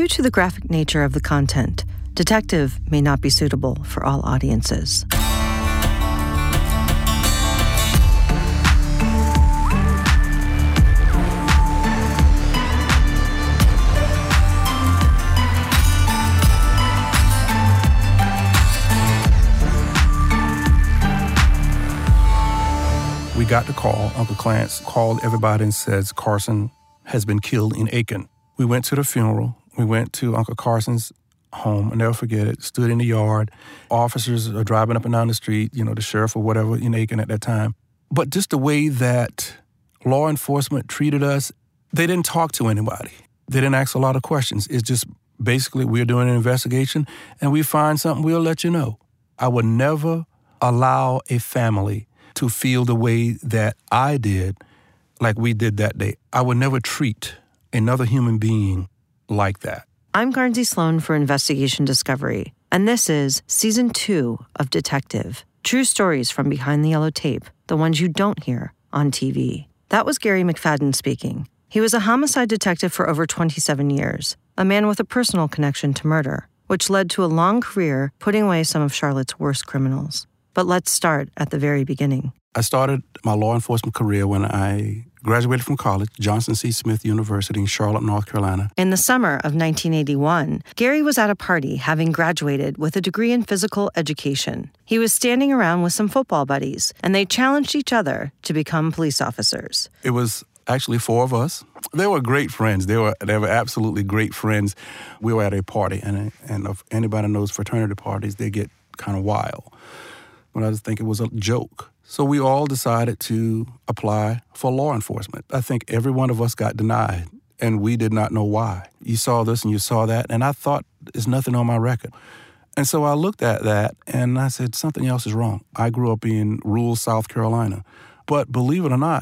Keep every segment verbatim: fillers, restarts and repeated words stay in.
Due to the graphic nature of the content, Detective may not be suitable for all audiences. We got the call. Uncle Clarence called everybody and says Carson has been killed in Aiken. We went to the funeral. We went to Uncle Carson's home. I'll never forget it. Stood in the yard. Officers are driving up and down the street, you know, the sheriff or whatever in Aiken at that time. But just the way that law enforcement treated us, they didn't talk to anybody. They didn't ask a lot of questions. It's just basically we're doing an investigation and we find something, we'll let you know. I would never allow a family to feel the way that I did, like we did that day. I would never treat another human being like that. I'm Garnsey Sloan for Investigation Discovery, and this is Season two of Detective. True stories from behind the yellow tape, the ones you don't hear on T V. That was Gary McFadden speaking. He was a homicide detective for over twenty-seven years, a man with a personal connection to murder, which led to a long career putting away some of Charlotte's worst criminals. But let's start at the very beginning. I started my law enforcement career when I graduated from college, Johnson C. Smith University in Charlotte, North Carolina. In the summer of nineteen eighty-one, Gary was at a party having graduated with a degree in physical education. He was standing around with some football buddies, and they challenged each other to become police officers. It was actually four of us. They were great friends. They were they were absolutely great friends. We were at a party, and, and if anybody knows fraternity parties, they get kind of wild. But I just think it was a joke. So we all decided to apply for law enforcement. I think every one of us got denied, and we did not know why. You saw this and you saw that, and I thought there's nothing on my record. And so I looked at that, and I said, something else is wrong. I grew up in rural South Carolina. But believe it or not,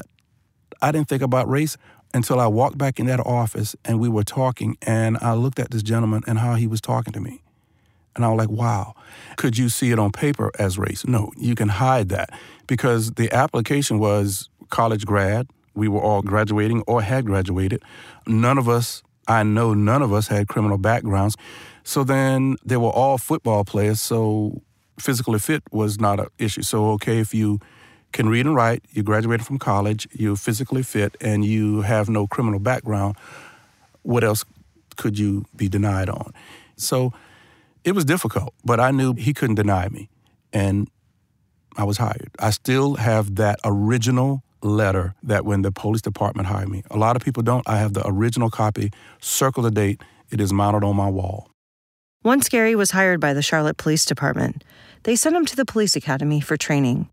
I didn't think about race until I walked back in that office, and we were talking, and I looked at this gentleman and how he was talking to me. And I was like, wow, could you see it on paper as race? No, you can hide that because the application was college grad. We were all graduating or had graduated. None of us, I know none of us had criminal backgrounds. So then they were all football players, so physically fit was not an issue. So, okay, if you can read and write, you graduated from college, you're physically fit, and you have no criminal background, what else could you be denied on? So it was difficult, but I knew he couldn't deny me, and I was hired. I still have that original letter that when the police department hired me. A lot of people don't. I have the original copy. Circle the date. It is mounted on my wall. Once Gary was hired by the Charlotte Police Department, they sent him to the police academy for training.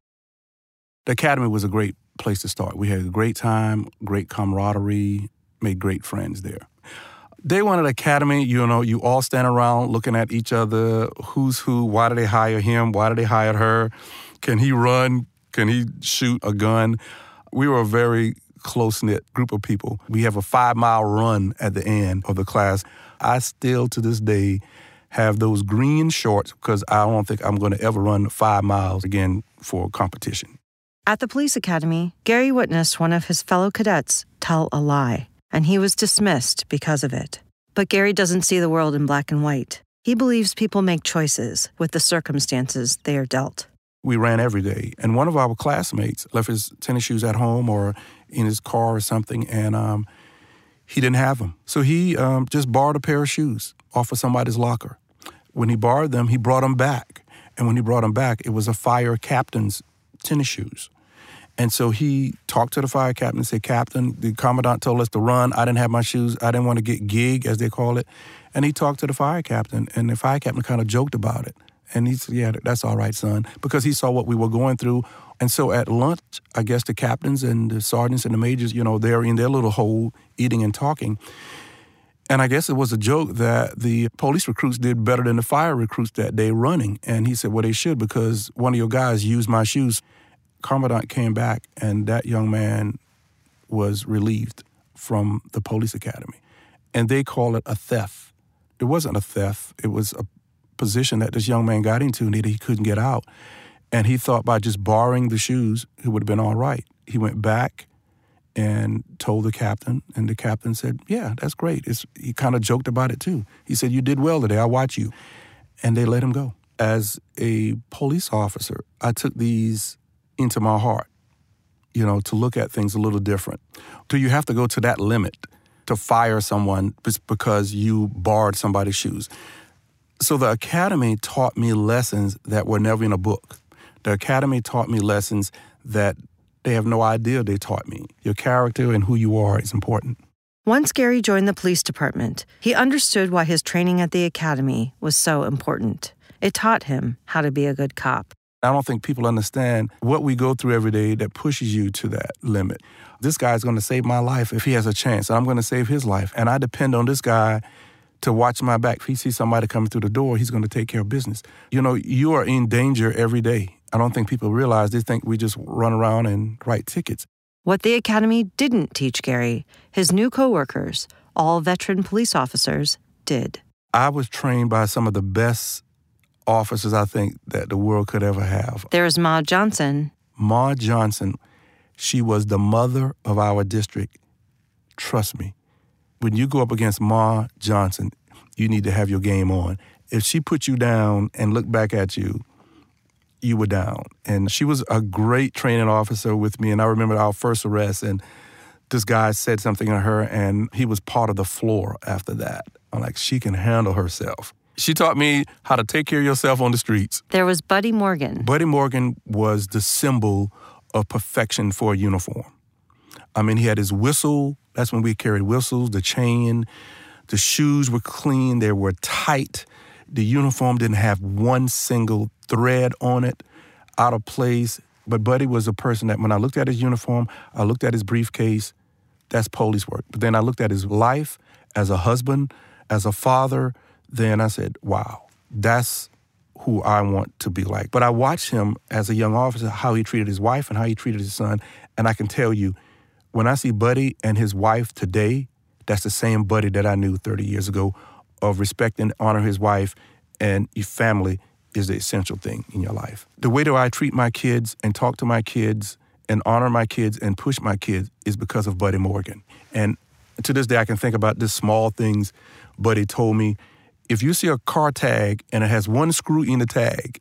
The academy was a great place to start. We had a great time, great camaraderie, made great friends there. Day one at the academy, you know, you all stand around looking at each other. Who's who? Why did they hire him? Why did they hire her? Can he run? Can he shoot a gun? We were a very close-knit group of people. We have a five-mile run at the end of the class. I still, to this day, have those green shorts because I don't think I'm going to ever run five miles again for competition. At the police academy, Gary witnessed one of his fellow cadets tell a lie, and he was dismissed because of it. But Gary doesn't see the world in black and white. He believes people make choices with the circumstances they are dealt. We ran every day, and one of our classmates left his tennis shoes at home or in his car or something, and um, he didn't have them. So he um, just borrowed a pair of shoes off of somebody's locker. When he borrowed them, he brought them back. And when he brought them back, it was a fire captain's tennis shoes. And so he talked to the fire captain and said, Captain, the commandant told us to run. I didn't have my shoes. I didn't want to get gig, as they call it. And he talked to the fire captain, and the fire captain kind of joked about it. And he said, yeah, that's all right, son, because he saw what we were going through. And so at lunch, I guess the captains and the sergeants and the majors, you know, they're in their little hole eating and talking. And I guess it was a joke that the police recruits did better than the fire recruits that day running. And he said, well, they should, because one of your guys used my shoes. Commandant came back, and that young man was relieved from the police academy. And they call it a theft. It wasn't a theft. It was a position that this young man got into and that he couldn't get out. And he thought by just borrowing the shoes, it would have been all right. He went back and told the captain, and the captain said, yeah, that's great. It's, he kind of joked about it too. He said, you did well today, I watch you. And they let him go. As a police officer, I took these into my heart, you know, to look at things a little different. Do you have to go to that limit to fire someone just because you borrowed somebody's shoes? So the academy taught me lessons that were never in a book. The academy taught me lessons that they have no idea they taught me. Your character and who you are is important. Once Gary joined the police department, he understood why his training at the academy was so important. It taught him how to be a good cop. I don't think people understand what we go through every day that pushes you to that limit. This guy's going to save my life if he has a chance. I'm going to save his life. And I depend on this guy to watch my back. If he sees somebody coming through the door, he's going to take care of business. You know, you are in danger every day. I don't think people realize. They think we just run around and write tickets. What the academy didn't teach Gary, his new coworkers, all veteran police officers, did. I was trained by some of the best officers I think that the world could ever have. There's Ma Johnson. Ma Johnson, she was the mother of our district. Trust me. When you go up against Ma Johnson, you need to have your game on. If she put you down and looked back at you, you were down. And she was a great training officer with me. And I remember our first arrest, and this guy said something to her, and he was part of the floor after that. I'm like, she can handle herself. She taught me how to take care of yourself on the streets. There was Buddy Morgan. Buddy Morgan was the symbol of perfection for a uniform. I mean, he had his whistle. That's when we carried whistles, the chain. The shoes were clean. They were tight. The uniform didn't have one single thread on it, out of place. But Buddy was a person that when I looked at his uniform, I looked at his briefcase, that's police work. But then I looked at his life as a husband, as a father, then I said, wow, that's who I want to be like. But I watched him as a young officer, how he treated his wife and how he treated his son. And I can tell you, when I see Buddy and his wife today, that's the same Buddy that I knew thirty years ago, of respect and honor his wife, and your family is the essential thing in your life. The way that I treat my kids and talk to my kids and honor my kids and push my kids is because of Buddy Morgan. And to this day, I can think about the small things Buddy told me. If you see a car tag and it has one screw in the tag,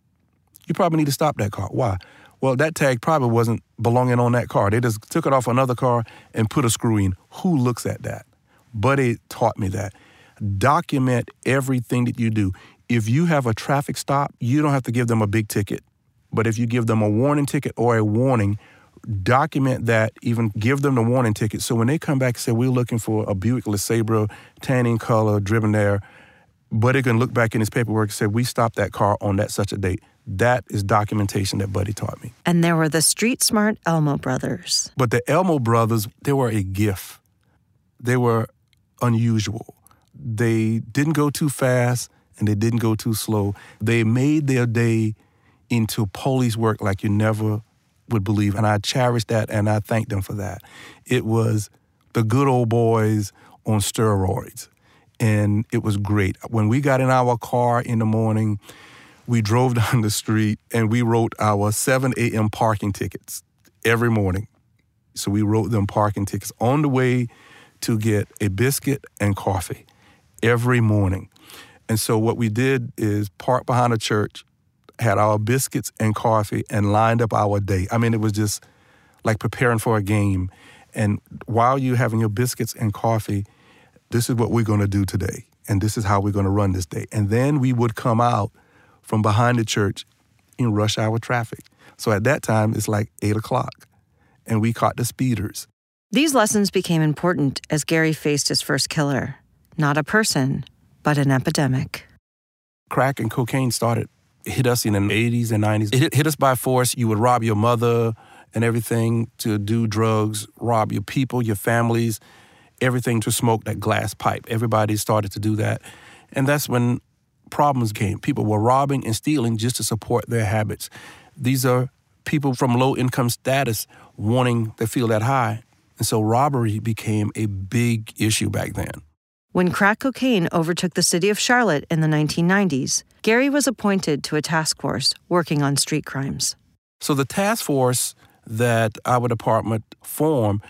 you probably need to stop that car. Why? Well, that tag probably wasn't belonging on that car. They just took it off another car and put a screw in. Who looks at that? Buddy taught me that. Document everything that you do. If you have a traffic stop, you don't have to give them a big ticket. But if you give them a warning ticket or a warning, document that, even give them the warning ticket. So when they come back and say, we're looking for a Buick LeSabre, tanning color, driven there, Buddy can look back in his paperwork and say, we stopped that car on that such a date. That is documentation that Buddy taught me. And there were the street-smart Elmo brothers. But the Elmo brothers, they were a gift. They were unusual. They didn't go too fast and they didn't go too slow. They made their day into police work like you never would believe. And I cherish that and I thank them for that. It was the good old boys on steroids. And it was great. When we got in our car in the morning, we drove down the street and we wrote our seven a.m. parking tickets every morning. So we wrote them parking tickets on the way to get a biscuit and coffee every morning. And so what we did is park behind a church, had our biscuits and coffee, and lined up our day. I mean, it was just like preparing for a game. And while you're having your biscuits and coffee, this is what we're going to do today, and this is how we're going to run this day. And then we would come out from behind the church in rush hour traffic. So at that time, it's like eight o'clock, and we caught the speeders. These lessons became important as Gary faced his first killer. Not a person, but an epidemic. Crack and cocaine started, hit us in the eighties and nineties. It hit, hit us by force. You would rob your mother and everything to do drugs, rob your people, your families, everything to smoke that glass pipe. Everybody started to do that. And that's when problems came. People were robbing and stealing just to support their habits. These are people from low-income status wanting to feel that high. And so robbery became a big issue back then. When crack cocaine overtook the city of Charlotte in the nineteen nineties, Gary was appointed to a task force working on street crimes. So the task force that our department formed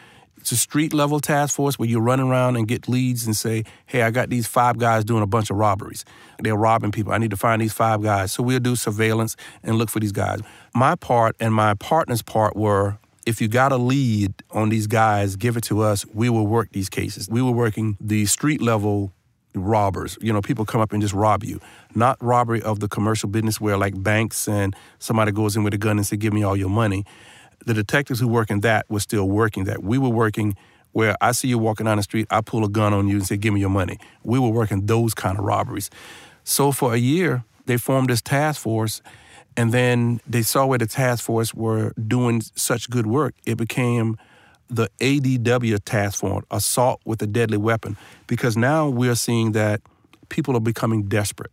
It's a street-level task force where you're running around and get leads and say, hey, I got these five guys doing a bunch of robberies. They're robbing people. I need to find these five guys. So we'll do surveillance and look for these guys. My part and my partner's part were, if you got a lead on these guys, give it to us. We will work these cases. We were working the street-level robbers. You know, people come up and just rob you. Not robbery of the commercial business where like banks and somebody goes in with a gun and say, give me all your money. The detectives who work in that were still working that. We were working where I see you walking down the street, I pull a gun on you and say, give me your money. We were working those kind of robberies. So for a year, they formed this task force, and then they saw where the task force were doing such good work. It became the A D W task force, assault with a deadly weapon, because now we're seeing that people are becoming desperate.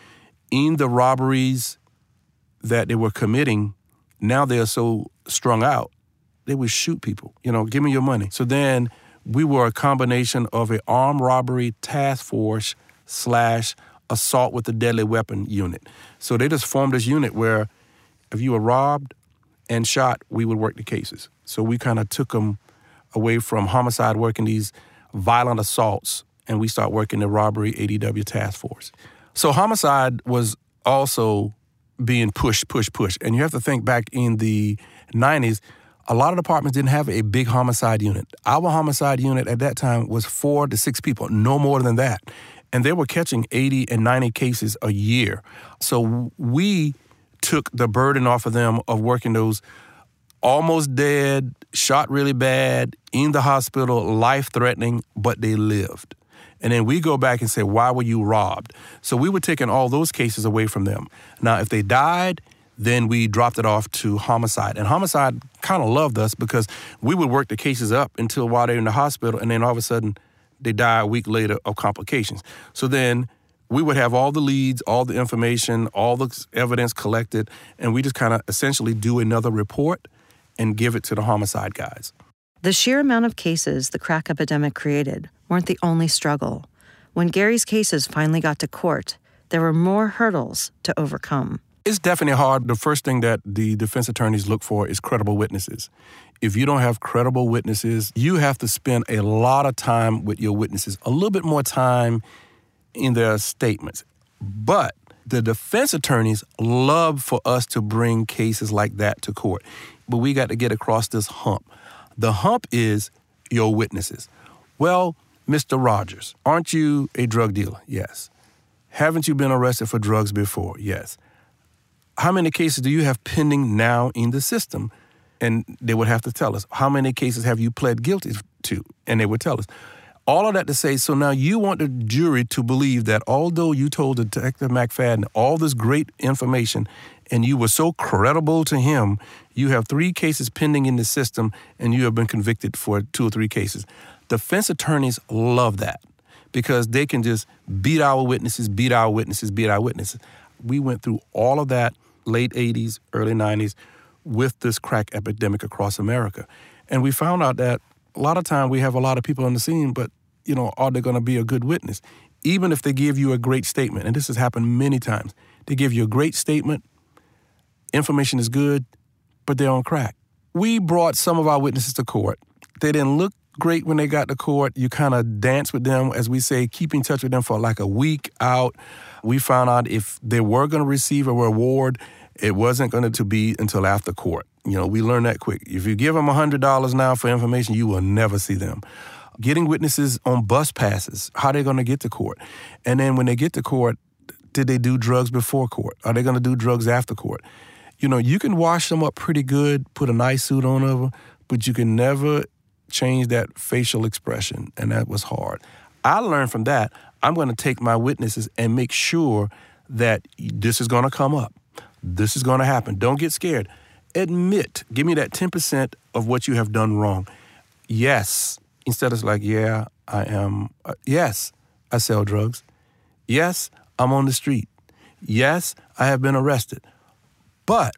In the robberies that they were committing, now they are so strung out, they would shoot people. You know, give me your money. So then we were a combination of an armed robbery task force slash assault with a deadly weapon unit. So they just formed this unit where if you were robbed and shot, we would work the cases. So we kind of took them away from homicide, working these violent assaults, and we start working the robbery A D W task force. So homicide was also being pushed, pushed, pushed. And you have to think back in the nineties, a lot of departments didn't have a big homicide unit. Our homicide unit at that time was four to six people, no more than that. And they were catching eighty and ninety cases a year. So we took the burden off of them of working those almost dead, shot really bad, in the hospital, life-threatening, but they lived. And then we go back and say, why were you robbed? So we were taking all those cases away from them. Now, if they died, then we dropped it off to homicide. And homicide kind of loved us because we would work the cases up until while they're in the hospital, and then all of a sudden they die a week later of complications. So then we would have all the leads, all the information, all the evidence collected, and we just kind of essentially do another report and give it to the homicide guys. The sheer amount of cases the crack epidemic created weren't the only struggle. When Gary's cases finally got to court, there were more hurdles to overcome. It's definitely hard. The first thing that the defense attorneys look for is credible witnesses. If you don't have credible witnesses, you have to spend a lot of time with your witnesses, a little bit more time in their statements. But the defense attorneys love for us to bring cases like that to court. But we got to get across this hump. The hump is your witnesses. Well, Mister Rogers, aren't you a drug dealer? Yes. Haven't you been arrested for drugs before? Yes. How many cases do you have pending now in the system? And they would have to tell us. How many cases have you pled guilty to? And they would tell us. All of that to say, so now you want the jury to believe that although you told Detective McFadden all this great information and you were so credible to him, you have three cases pending in the system and you have been convicted for two or three cases. Defense attorneys love that because they can just beat our witnesses, beat our witnesses, beat our witnesses. We went through all of that late eighties, early nineties with this crack epidemic across America. And we found out that a lot of time we have a lot of people on the scene, but, you know, are they going to be a good witness? Even if they give you a great statement, and this has happened many times, they give you a great statement, information is good, but they're on crack. We brought some of our witnesses to court. They didn't look great when they got to court. You kind of dance with them, as we say, keep in touch with them for like a week out. We found out if they were going to receive a reward, it wasn't going to be until after court. You know, we learned that quick. If you give them one hundred dollars now for information, you will never see them. Getting witnesses on bus passes, how are they going to get to court? And then when they get to court, did they do drugs before court? Are they going to do drugs after court? You know, you can wash them up pretty good, put a nice suit on them, but you can never change that facial expression, and that was hard. I learned from that, I'm going to take my witnesses and make sure that this is going to come up. This is going to happen. Don't get scared. Admit, give me that ten percent of what you have done wrong. Yes. Instead of like, yeah, I am. Uh, yes, I sell drugs. Yes, I'm on the street. Yes, I have been arrested. But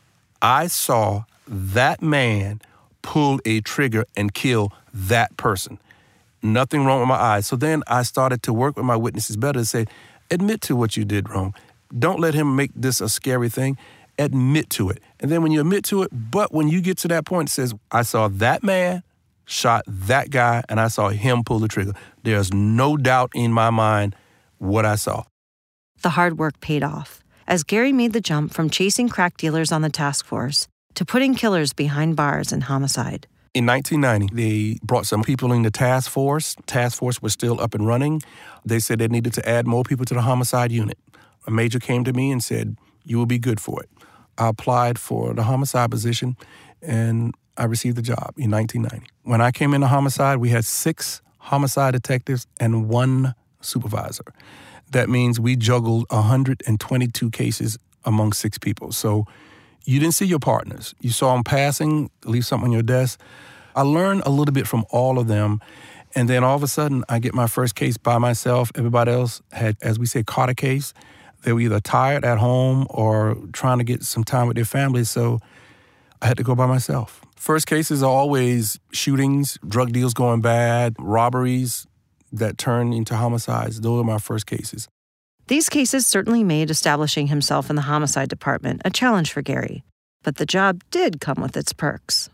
I saw that man pull a trigger and kill that person. Nothing wrong with my eyes. So then I started to work with my witnesses better to say, admit to what you did wrong. Don't let him make this a scary thing. Admit to it. And then when you admit to it, but when you get to that point, it says, I saw that man shot that guy, and I saw him pull the trigger. There's no doubt in my mind what I saw. The hard work paid off as Gary made the jump from chasing crack dealers on the task force to putting killers behind bars and homicide. In nineteen ninety, they brought some people in the task force. Task force was still up and running. They said they needed to add more people to the homicide unit. A major came to me and said, you will be good for it. I applied for the homicide position, and I received the job in nineteen ninety. When I came into homicide, we had six homicide detectives and one supervisor. That means we juggled one hundred twenty-two cases among six people. So you didn't see your partners. You saw them passing, leave something on your desk. I learned a little bit from all of them. And then all of a sudden, I get my first case by myself. Everybody else had, as we say, caught a case. They were either tired at home or trying to get some time with their families. So I had to go by myself. First cases are always shootings, drug deals going bad, robberies that turn into homicides. Those are my first cases. These cases certainly made establishing himself in the homicide department a challenge for Gary, but the job did come with its perks.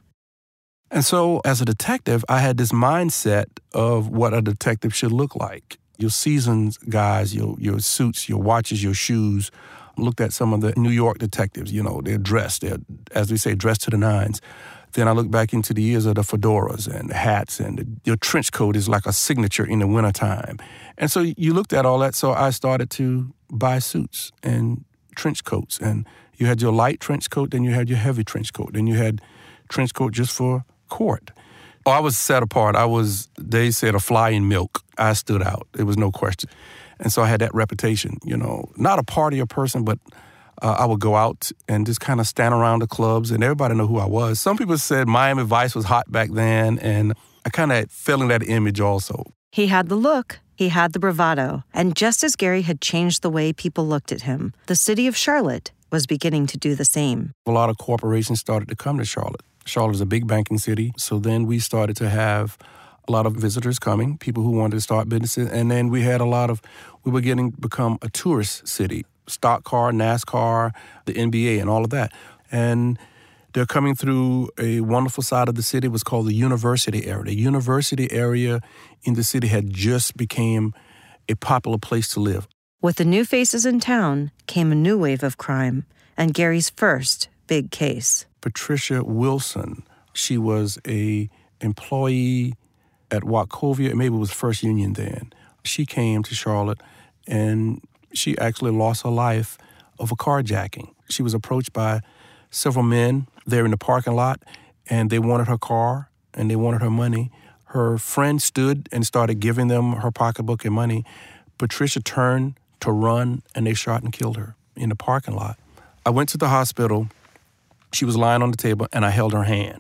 And so as a detective, I had this mindset of what a detective should look like. Your seasoned guys, your your suits, your watches, your shoes. Looked at some of the New York detectives, you know, they're dressed, they're, as we say, dressed to the nines. Then I look back into the years of the fedoras and the hats, and the, your trench coat is like a signature in the wintertime. And so you looked at all that, so I started to buy suits and trench coats. And you had your light trench coat, then you had your heavy trench coat, then you had trench coat just for court. Oh, I was set apart. I was, they said, a fly in milk. I stood out. There was no question. And so I had that reputation, you know, not a partier person, but uh, I would go out and just kind of stand around the clubs and everybody know who I was. Some people said Miami Vice was hot back then, and I kind of fell in that image also. He had the look, he had the bravado, and just as Gary had changed the way people looked at him, the city of Charlotte was beginning to do the same. A lot of corporations started to come to Charlotte. Charlotte is a big banking city, so then we started to have a lot of visitors coming, people who wanted to start businesses, and then we had a lot of, we were getting become a tourist city, stock car, NASCAR, the N B A, and all of that. And they're coming through a wonderful side of the city. It was called the university area. The university area in the city had just became a popular place to live. With the new faces in town came a new wave of crime, and Gary's first big case. Patricia Wilson, she was a employee at Wachovia, maybe it was First Union then. She came to Charlotte, and she actually lost her life of a carjacking. She was approached by several men there in the parking lot, and they wanted her car, and they wanted her money. Her friend stood and started giving them her pocketbook and money. Patricia turned to run, and they shot and killed her in the parking lot. I went to the hospital. She was lying on the table, and I held her hand.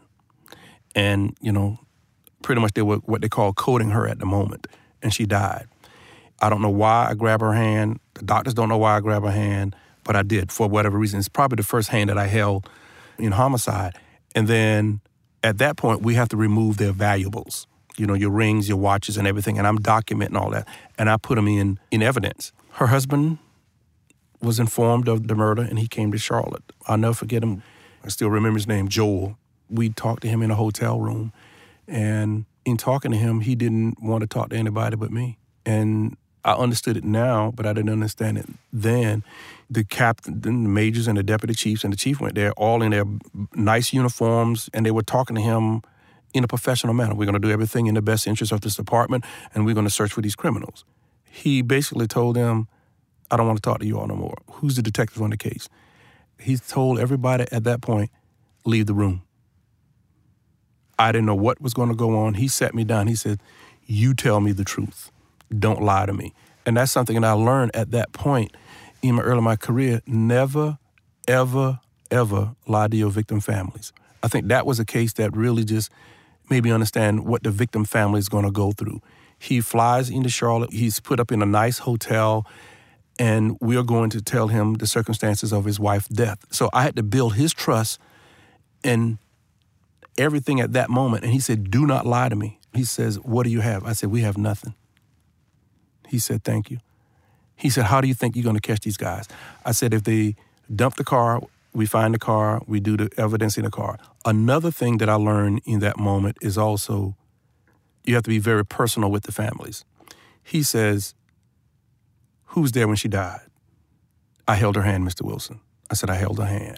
And, you know, pretty much they were what they call coding her at the moment, and she died. I don't know why I grabbed her hand. The doctors don't know why I grabbed her hand, but I did for whatever reason. It's probably the first hand that I held in homicide. And then at that point, we have to remove their valuables, you know, your rings, your watches, and everything, and I'm documenting all that, and I put them in, in evidence. Her husband was informed of the murder, and he came to Charlotte. I'll never forget him. I still remember his name, Joel. We talked to him in a hotel room. And in talking to him, he didn't want to talk to anybody but me. And I understood it now, but I didn't understand it then. The captain, the majors, and the deputy chiefs, and the chief went there all in their nice uniforms, and they were talking to him in a professional manner. We're going to do everything in the best interest of this department, and we're going to search for these criminals. He basically told them, I don't want to talk to you all no more. Who's the detective on the case? He told everybody at that point, leave the room. I didn't know what was going to go on. He sat me down. He said, you tell me the truth. Don't lie to me. And that's something that I learned at that point in my early my career. Never, ever, ever lie to your victim families. I think that was a case that really just made me understand what the victim family is going to go through. He flies into Charlotte. He's put up in a nice hotel, and we're going to tell him the circumstances of his wife's death. So I had to build his trust and everything at that moment. And he said, do not lie to me. He says, what do you have? I said, we have nothing. He said, thank you. He said, how do you think you're going to catch these guys? I said, if they dump the car, we find the car, we do the evidence in the car. Another thing that I learned in that moment is also you have to be very personal with the families. He says, who was there when she died? I held her hand, Mister Wilson. I said, I held her hand.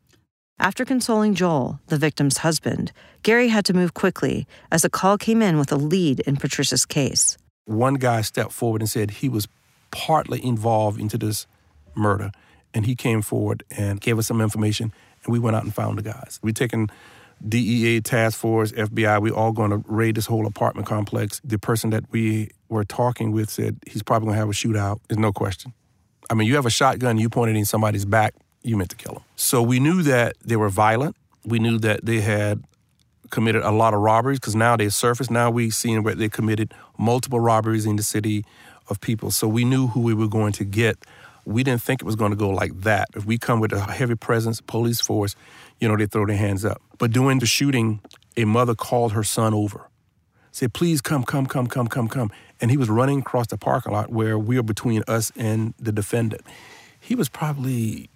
After consoling Joel, the victim's husband, Gary had to move quickly as a call came in with a lead in Patricia's case. One guy stepped forward and said he was partly involved into this murder, and he came forward and gave us some information, and we went out and found the guys. We taken D E A, task force, F B I, we all going to raid this whole apartment complex. The person that we were talking with said he's probably going to have a shootout. There's no question. I mean, you have a shotgun, you point it in somebody's back, you meant to kill them. So we knew that they were violent. We knew that they had committed a lot of robberies because now they surfaced. Now we seen where they committed multiple robberies in the city of people. So we knew who we were going to get. We didn't think it was going to go like that. If we come with a heavy presence, police force, you know, they throw their hands up. But during the shooting, a mother called her son over, said, please come, come, come, come, come, come. And he was running across the parking lot where we were between us and the defendant. He was probably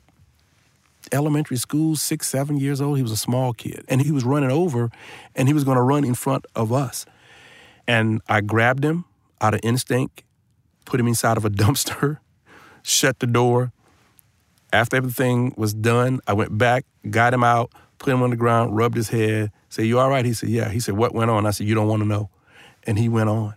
elementary school, six, seven years old. He was a small kid. And he was running over, and he was going to run in front of us. And I grabbed him out of instinct, put him inside of a dumpster, shut the door. After everything was done, I went back, got him out, put him on the ground, rubbed his head, said, you all right? He said, yeah. He said, what went on? I said, you don't want to know. And he went on.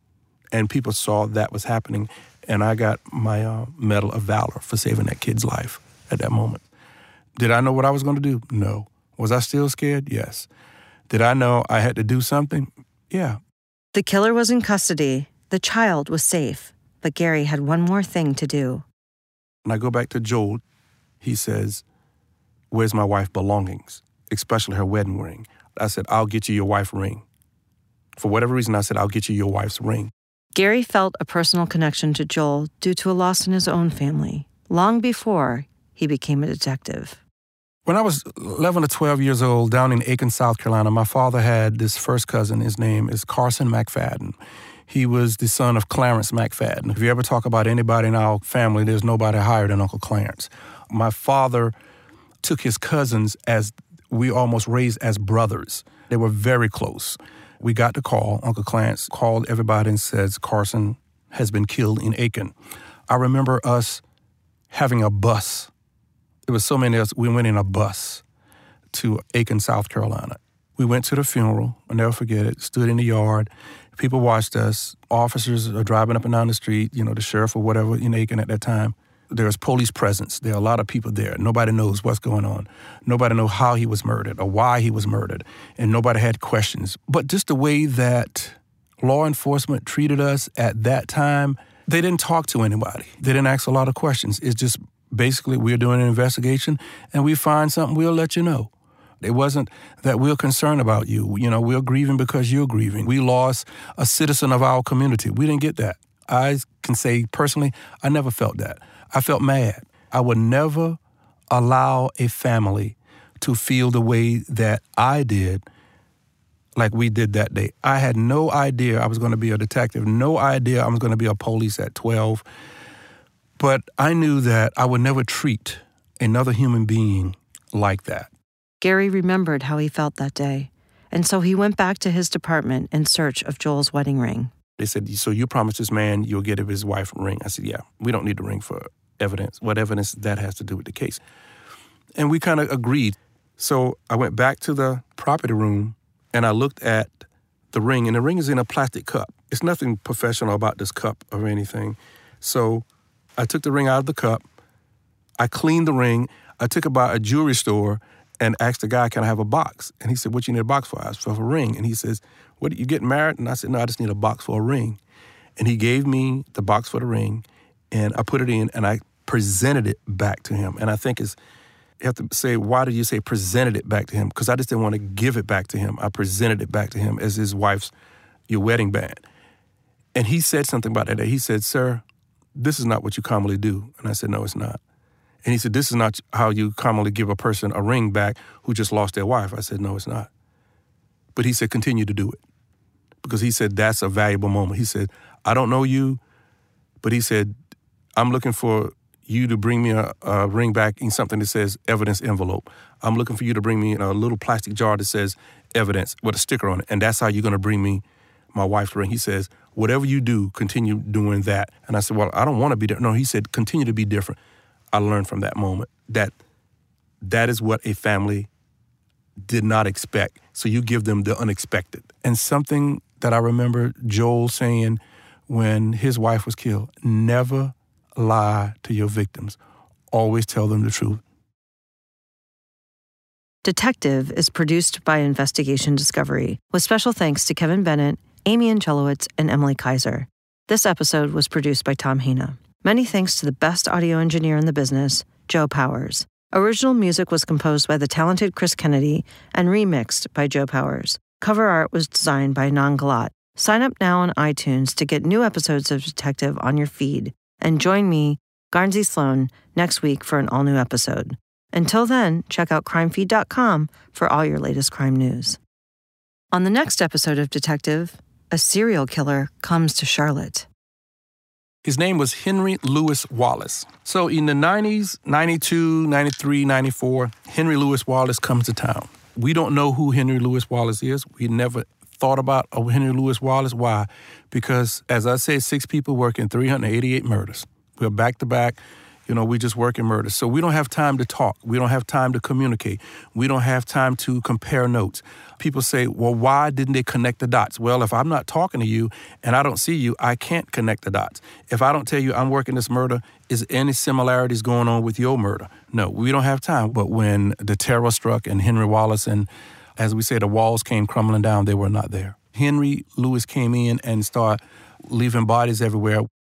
And people saw that was happening, and I got my uh, Medal of Valor for saving that kid's life at that moment. Did I know what I was going to do? No. Was I still scared? Yes. Did I know I had to do something? Yeah. The killer was in custody. The child was safe. But Gary had one more thing to do. When I go back to Joel, he says, where's my wife's belongings, especially her wedding ring? I said, I'll get you your wife's ring. For whatever reason, I said, I'll get you your wife's ring. Gary felt a personal connection to Joel due to a loss in his own family, long before he became a detective. When I was eleven or twelve years old, down in Aiken, South Carolina, my father had this first cousin. His name is Carson McFadden. He was the son of Clarence McFadden. If you ever talk about anybody in our family, there's nobody higher than Uncle Clarence. My father took his cousins as we almost raised as brothers. They were very close. We got the call. Uncle Clarence called everybody and says, Carson has been killed in Aiken. I remember us having a bus. There was so many of us, we went in a bus to Aiken, South Carolina. We went to the funeral, I'll never forget it, stood in the yard. People watched us. Officers are driving up and down the street, you know, the sheriff or whatever in Aiken at that time. There's police presence. There are a lot of people there. Nobody knows what's going on. Nobody knows how he was murdered or why he was murdered. And nobody had questions. But just the way that law enforcement treated us at that time, they didn't talk to anybody. They didn't ask a lot of questions. It's just basically we're doing an investigation and we find something, we'll let you know. It wasn't that we're concerned about you. You know, we're grieving because you're grieving. We lost a citizen of our community. We didn't get that. I can say personally, I never felt that. I felt mad. I would never allow a family to feel the way that I did, like we did that day. I had no idea I was going to be a detective, no idea I was going to be a police at twelve. But I knew that I would never treat another human being like that. Gary remembered how he felt that day, and so he went back to his department in search of Joel's wedding ring. They said, so you promised this man you'll get his wife a ring. I said, yeah, we don't need the ring for evidence. What evidence that has to do with the case? And we kind of agreed. So I went back to the property room, and I looked at the ring, and the ring is in a plastic cup. It's nothing professional about this cup or anything. So I took the ring out of the cup. I cleaned the ring. I took it by a jewelry store and asked the guy, can I have a box? And he said, what you need a box for? I asked for a ring. And he says, what, you getting married? And I said, no, I just need a box for a ring. And he gave me the box for the ring, and I put it in, and I presented it back to him. And I think it's, you have to say, why did you say presented it back to him? Because I just didn't want to give it back to him. I presented it back to him as his wife's, your wedding band. And he said something about that. He said, sir, this is not what you commonly do. And I said, no, it's not. And he said, this is not how you commonly give a person a ring back who just lost their wife. I said, no, it's not. But he said, continue to do it. Because he said, that's a valuable moment. He said, I don't know you, but he said, I'm looking for you to bring me a, a ring back in something that says evidence envelope. I'm looking for you to bring me a little plastic jar that says evidence with a sticker on it. And that's how you're going to bring me my wife's ring. He says, whatever you do, continue doing that. And I said, well, I don't want to be different. No, he said, continue to be different. I learned from that moment that that is what a family did not expect. So you give them the unexpected. And something that I remember Joel saying when his wife was killed, never lie to your victims. Always tell them the truth. Detective is produced by Investigation Discovery, with special thanks to Kevin Bennett, Amy Angelowitz, and Emily Kaiser. This episode was produced by Tom Hina. Many thanks to the best audio engineer in the business, Joe Powers. Original music was composed by the talented Chris Kennedy and remixed by Joe Powers. Cover art was designed by Nan Galat. Sign up now on iTunes to get new episodes of Detective on your feed. And join me, Garnsey Sloan, next week for an all-new episode. Until then, check out crime feed dot com for all your latest crime news. On the next episode of Detective, a serial killer comes to Charlotte. His name was Henry Louis Wallace. So in the nineties, ninety-two, ninety-three, ninety-four, Henry Louis Wallace comes to town. We don't know who Henry Louis Wallace is. We never thought about oh, Henry Louis Wallace. Why? Because, as I said, six people working three hundred eighty-eight murders. We're back to back. You know, we just work in murder. So we don't have time to talk. We don't have time to communicate. We don't have time to compare notes. People say, well, why didn't they connect the dots? Well, if I'm not talking to you and I don't see you, I can't connect the dots. If I don't tell you I'm working this murder, is any similarities going on with your murder? No, we don't have time. But when the terror struck and Henry Wallace and, as we say, the walls came crumbling down, they were not there. Henry Louis came in and started leaving bodies everywhere.